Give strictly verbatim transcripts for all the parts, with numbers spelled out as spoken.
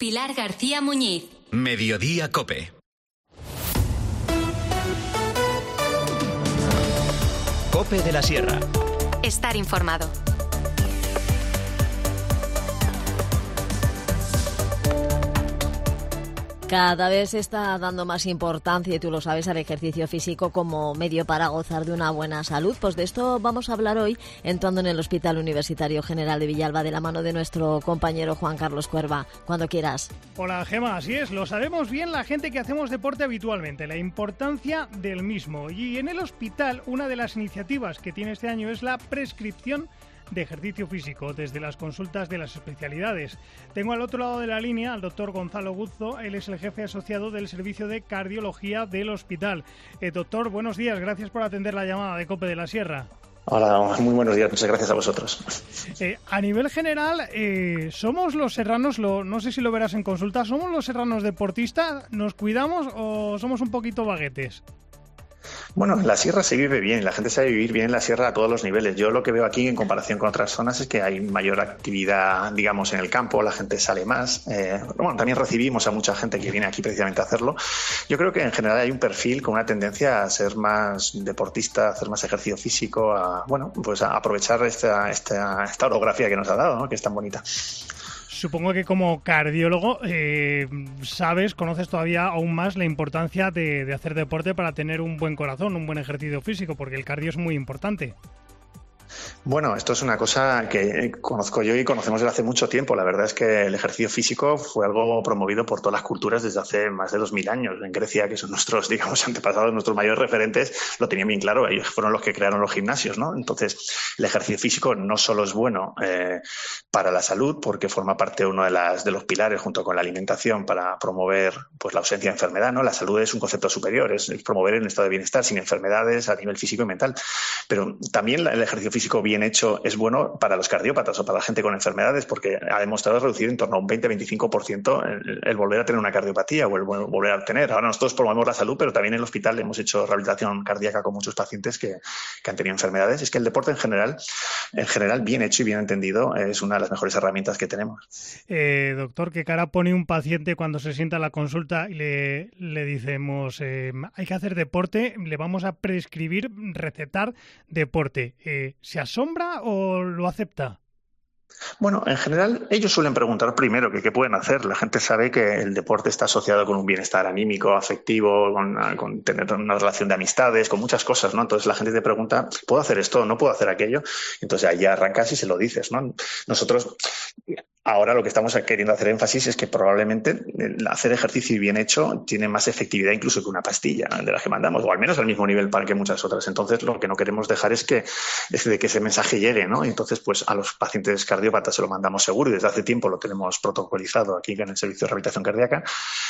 Pilar García Muñiz. Mediodía COPE. COPE de la Sierra. Estar informado. Cada vez se está dando más importancia, y tú lo sabes, al ejercicio físico como medio para gozar de una buena salud. Pues de esto vamos a hablar hoy, entrando en el Hospital Universitario General de Villalba, de la mano de nuestro compañero Juan Carlos Cuerva. Cuando quieras. Hola, Gema, así es, lo sabemos bien la gente que hacemos deporte habitualmente, la importancia del mismo. Y en el hospital, una de las iniciativas que tiene este año es la prescripción de ejercicio físico desde las consultas de las especialidades. Tengo al otro lado de la línea al doctor Gonzalo Guzzo, él es el jefe asociado del servicio de cardiología del hospital. Eh, doctor, buenos días, gracias por atender la llamada de COPE de la Sierra. Hola, muy buenos días, muchas gracias a vosotros. Eh, a nivel general, eh, ¿somos los serranos, lo, no sé si lo verás en consulta, ¿somos los serranos deportistas, nos cuidamos o somos un poquito baguetes? Bueno, en la sierra se vive bien, la gente sabe vivir bien en la sierra a todos los niveles. Yo lo que veo aquí en comparación con otras zonas es que hay mayor actividad, digamos, en el campo, la gente sale más. Eh, bueno, también recibimos a mucha gente que viene aquí precisamente a hacerlo. Yo creo que en general hay un perfil con una tendencia a ser más deportista, a hacer más ejercicio físico, a, bueno, pues a aprovechar esta, esta, esta orografía que nos ha dado, ¿no?, que es tan bonita. Supongo que como cardiólogo eh, sabes, conoces todavía aún más la importancia de, de hacer deporte para tener un buen corazón, un buen ejercicio físico, porque el cardio es muy importante. Bueno, esto es una cosa que conozco yo y conocemos desde hace mucho tiempo. La verdad es que el ejercicio físico fue algo promovido por todas las culturas desde hace más de dos mil años. En Grecia, que son nuestros, digamos, antepasados, nuestros mayores referentes, lo tenían bien claro. Ellos fueron los que crearon los gimnasios, ¿no? Entonces, el ejercicio físico no solo es bueno eh, para la salud, porque forma parte de uno de, las, de los pilares, junto con la alimentación, para promover pues la ausencia de enfermedad, ¿no? La salud es un concepto superior, es, es promover un estado de bienestar sin enfermedades a nivel físico y mental. Pero también el ejercicio físico bien hecho es bueno para los cardiópatas o para la gente con enfermedades, porque ha demostrado reducir en torno a un veinte a veinticinco por ciento el, el volver a tener una cardiopatía o el volver a tener. Ahora nosotros promovemos la salud, pero también en el hospital hemos hecho rehabilitación cardíaca con muchos pacientes que, que han tenido enfermedades. Es que el deporte en general, en general, bien hecho y bien entendido, es una de las mejores herramientas que tenemos. Eh, doctor, ¿qué cara pone un paciente cuando se sienta a la consulta y le, le decimos eh, hay que hacer deporte, le vamos a prescribir, recetar deporte? Eh, ¿Se asombra o lo acepta? Bueno, en general ellos suelen preguntar primero que qué pueden hacer. La gente sabe que el deporte está asociado con un bienestar anímico, afectivo, con, con tener una relación de amistades, con muchas cosas, ¿no? Entonces la gente te pregunta, ¿puedo hacer esto? ¿No puedo hacer aquello? Entonces ahí ya arrancas y se lo dices, ¿no? Nosotros ahora lo que estamos queriendo hacer énfasis es que probablemente el hacer ejercicio bien hecho tiene más efectividad incluso que una pastilla de las que mandamos, o al menos al mismo nivel para que muchas otras. Entonces lo que no queremos dejar es que, es de que ese mensaje llegue, ¿no? Y entonces pues a los pacientes cardiópatas se lo mandamos seguro y desde hace tiempo lo tenemos protocolizado aquí en el servicio de rehabilitación cardíaca.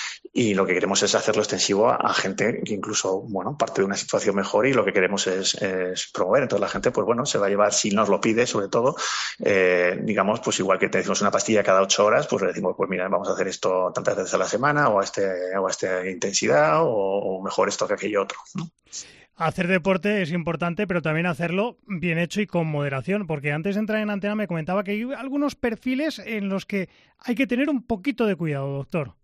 Y lo que queremos es hacerlo extensivo a, a gente que incluso, bueno, parte de una situación mejor, y lo que queremos es, es promover. Entonces la gente, pues bueno, se va a llevar, si nos lo pide, sobre todo, eh, digamos, pues igual que te decimos una pastilla cada ocho horas, pues le decimos, pues mira, vamos a hacer esto tantas veces a la semana o a este, o a esta intensidad, o, o mejor esto que aquello otro, ¿no? Hacer deporte es importante, pero también hacerlo bien hecho y con moderación, porque antes de entrar en antena me comentaba que hay algunos perfiles en los que hay que tener un poquito de cuidado, doctor.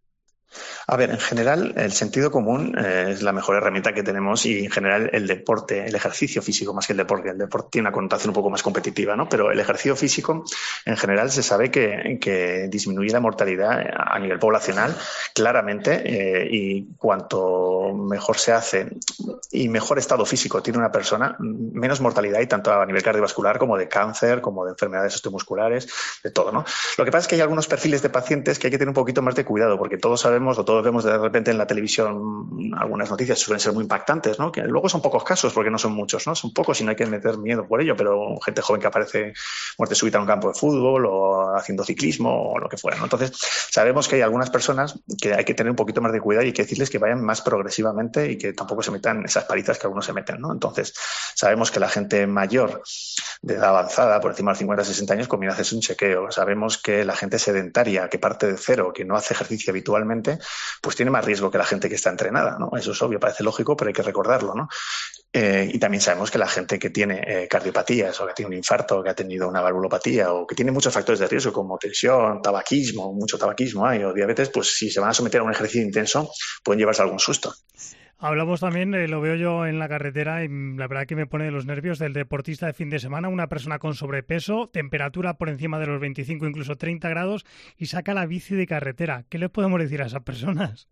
A ver, en general el sentido común eh, es la mejor herramienta que tenemos, y en general el deporte, el ejercicio físico más que el deporte. El deporte tiene una connotación un poco más competitiva, ¿no? Pero el ejercicio físico en general se sabe que, que disminuye la mortalidad a nivel poblacional claramente, eh, y cuanto mejor se hace y mejor estado físico tiene una persona, menos mortalidad hay tanto a nivel cardiovascular como de cáncer, como de enfermedades osteomusculares, de todo, ¿no? Lo que pasa es que hay algunos perfiles de pacientes que hay que tener un poquito más de cuidado, porque todos sabemos o todos vemos de repente en la televisión algunas noticias suelen ser muy impactantes, ¿no? Que luego son pocos casos porque no son muchos, ¿no? Son pocos y no hay que meter miedo por ello, pero gente joven que aparece muerte súbita en un campo de fútbol o haciendo ciclismo o lo que fuera, ¿no? Entonces sabemos que hay algunas personas que hay que tener un poquito más de cuidado y hay que decirles que vayan más progresivamente y que tampoco se metan esas palizas que algunos se meten, ¿no? Entonces sabemos que la gente mayor de edad avanzada, por encima de los cincuenta a sesenta años, conviene hacerse un chequeo. Sabemos que la gente sedentaria, que parte de cero, que no hace ejercicio habitualmente, pues tiene más riesgo que la gente que está entrenada, ¿no? Eso es obvio, parece lógico, pero hay que recordarlo, ¿no? Eh, y también sabemos que la gente que tiene eh, cardiopatías o que tiene un infarto, que ha tenido una valvulopatía o que tiene muchos factores de riesgo como tensión, tabaquismo, mucho tabaquismo hay, o diabetes, pues si se van a someter a un ejercicio intenso pueden llevarse algún susto. Hablamos también, eh, lo veo yo en la carretera y la verdad que me pone de los nervios, del deportista de fin de semana, una persona con sobrepeso, temperatura por encima de los veinticinco, incluso treinta grados y saca la bici de carretera. ¿Qué les podemos decir a esas personas?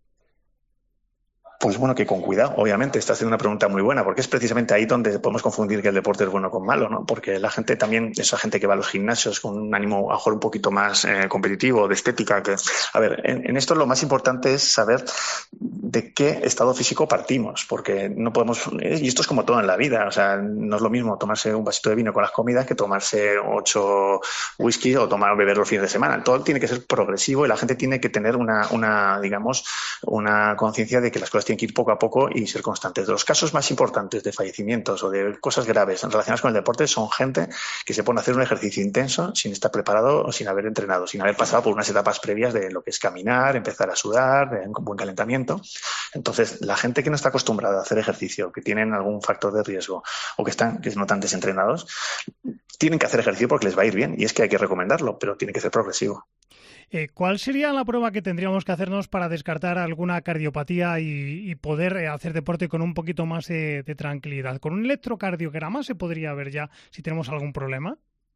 Pues bueno, que con cuidado, obviamente, está haciendo una pregunta muy buena, porque es precisamente ahí donde podemos confundir que el deporte es bueno con malo, ¿no? Porque la gente también, esa gente que va a los gimnasios con un ánimo a lo mejor un poquito más eh, competitivo, de estética, que, a ver, en, en esto lo más importante es saber de qué estado físico partimos, porque no podemos, y esto es como todo en la vida, o sea, no es lo mismo tomarse un vasito de vino con las comidas que tomarse ocho whisky o tomar beber los fines de semana. Todo tiene que ser progresivo y la gente tiene que tener una, una digamos, una conciencia de que las cosas tienen que ir poco a poco y ser constantes. Los casos más importantes de fallecimientos o de cosas graves relacionadas con el deporte son gente que se pone a hacer un ejercicio intenso sin estar preparado o sin haber entrenado, sin haber pasado por unas etapas previas de lo que es caminar, empezar a sudar, de un buen calentamiento. Entonces, la gente que no está acostumbrada a hacer ejercicio, que tienen algún factor de riesgo o que están que no tan desentrenados, tienen que hacer ejercicio porque les va a ir bien y es que hay que recomendarlo, pero tiene que ser progresivo. Eh, ¿Cuál sería la prueba que tendríamos que hacernos para descartar alguna cardiopatía y, y poder eh, hacer deporte con un poquito más de, de tranquilidad? ¿Con un electrocardiograma se podría ver ya si tenemos algún problema?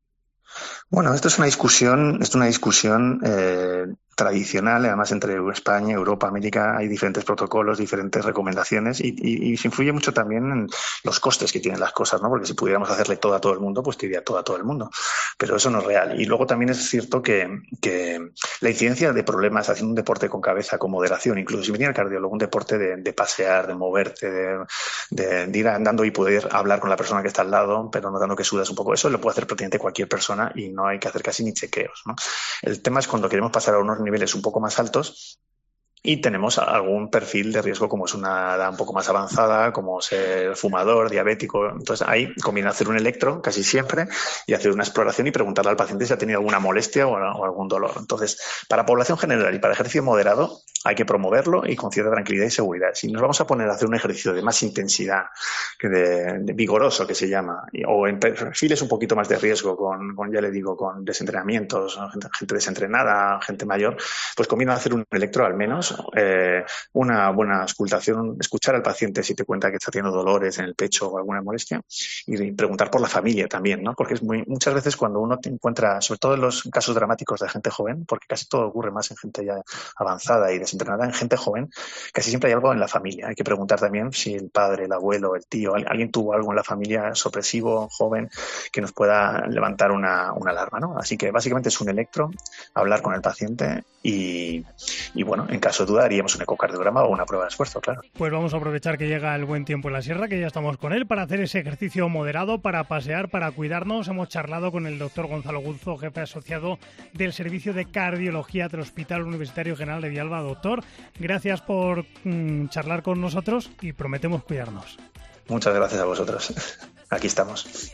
Bueno, esto es una discusión, es una discusión eh, tradicional, además entre España, Europa, América, hay diferentes protocolos, diferentes recomendaciones y, y, y se influye mucho también en los costes que tienen las cosas, ¿no? Porque si pudiéramos hacerle todo a todo el mundo, pues te diría todo a todo el mundo. Pero eso no es real. Y luego también es cierto que, que la incidencia de problemas haciendo un deporte con cabeza, con moderación, incluso si venía el cardiólogo, un deporte de, de pasear, de moverte, de, de, de ir andando y poder hablar con la persona que está al lado, pero notando que sudas un poco, eso lo puede hacer prácticamente cualquier persona y no hay que hacer casi ni chequeos, ¿no? El tema es cuando queremos pasar a unos niveles un poco más altos y tenemos algún perfil de riesgo como es una edad un poco más avanzada, como ser fumador, diabético. Entonces ahí conviene hacer un electro casi siempre y hacer una exploración y preguntarle al paciente si ha tenido alguna molestia o, o algún dolor. Entonces, para población general y para ejercicio moderado hay que promoverlo y con cierta tranquilidad y seguridad. Si nos vamos a poner a hacer un ejercicio de más intensidad, que de, de vigoroso que se llama, o en perfiles un poquito más de riesgo, con, con ya le digo, con desentrenamientos, gente, gente desentrenada, gente mayor, pues conviene hacer un electro al menos. Eh, una buena auscultación, escuchar al paciente si te cuenta que está teniendo dolores en el pecho o alguna molestia y preguntar por la familia también, ¿no? Porque es muy, muchas veces cuando uno te encuentra, sobre todo en los casos dramáticos de gente joven, porque casi todo ocurre más en gente ya avanzada y desentrenada, en gente joven, casi siempre hay algo en la familia. Hay que preguntar también si el padre, el abuelo, el tío, alguien tuvo algo en la familia sorpresivo, joven, que nos pueda levantar una, una alarma, ¿no? Así que básicamente es un electro, hablar con el paciente y, y bueno, en caso de duda haríamos un ecocardiograma o una prueba de esfuerzo, claro. Pues vamos a aprovechar que llega el buen tiempo en la sierra, que ya estamos con él, para hacer ese ejercicio moderado, para pasear, para cuidarnos. Hemos charlado con el doctor Gonzalo Gulzo, jefe asociado del Servicio de Cardiología del Hospital Universitario General de Villalba. Doctor, gracias por mmm, charlar con nosotros y prometemos cuidarnos. Muchas gracias a vosotros. Aquí estamos.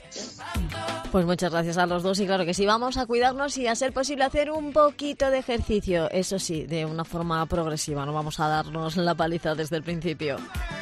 Pues muchas gracias a los dos y claro que sí, vamos a cuidarnos y a ser posible hacer un poquito de ejercicio, eso sí, de una forma progresiva, no vamos a darnos la paliza desde el principio.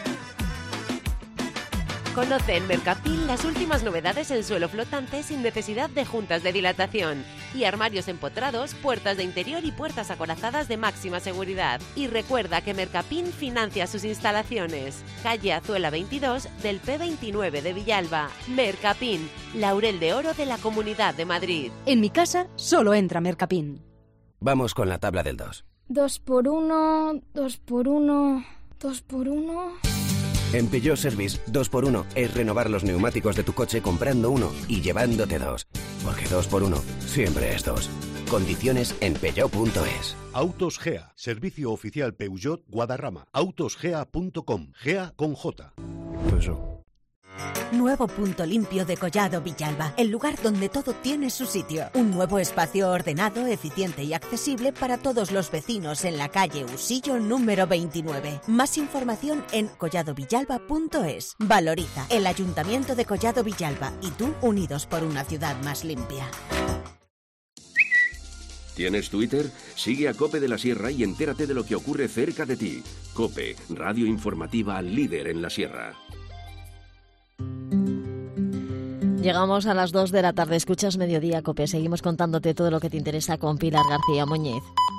Conoce en Mercapin las últimas novedades en suelo flotante sin necesidad de juntas de dilatación y armarios empotrados, puertas de interior y puertas acorazadas de máxima seguridad. Y recuerda que Mercapin financia sus instalaciones. Calle Azuela veintidós del P veintinueve de Villalba. Mercapin, Laurel de Oro de la Comunidad de Madrid. En mi casa solo entra Mercapin. Vamos con la tabla del dos. Dos por uno, dos por uno, dos por uno... En Peugeot Service, dos por uno es renovar los neumáticos de tu coche comprando uno y llevándote dos. Porque dos por uno siempre es dos. Condiciones en peugeot punto es. Autos Gea, servicio oficial Peugeot Guadarrama. autosgea punto com, Gea con J. Eso. Nuevo punto limpio de Collado Villalba, el lugar donde todo tiene su sitio. Un nuevo espacio ordenado, eficiente y accesible para todos los vecinos en la calle Usillo número veintinueve. Más información en collado villalba punto es. Valoriza el Ayuntamiento de Collado Villalba y tú, unidos por una ciudad más limpia. ¿Tienes Twitter? Sigue a COPE de la Sierra y entérate de lo que ocurre cerca de ti. COPE, radio informativa líder en la Sierra. Llegamos a las dos de la tarde. Escuchas Mediodía, COPE. Seguimos contándote todo lo que te interesa con Pilar García Muñiz.